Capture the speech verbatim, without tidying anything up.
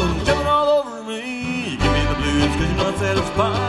jumping all over me. You give me the blues 'cause you're not satisfied.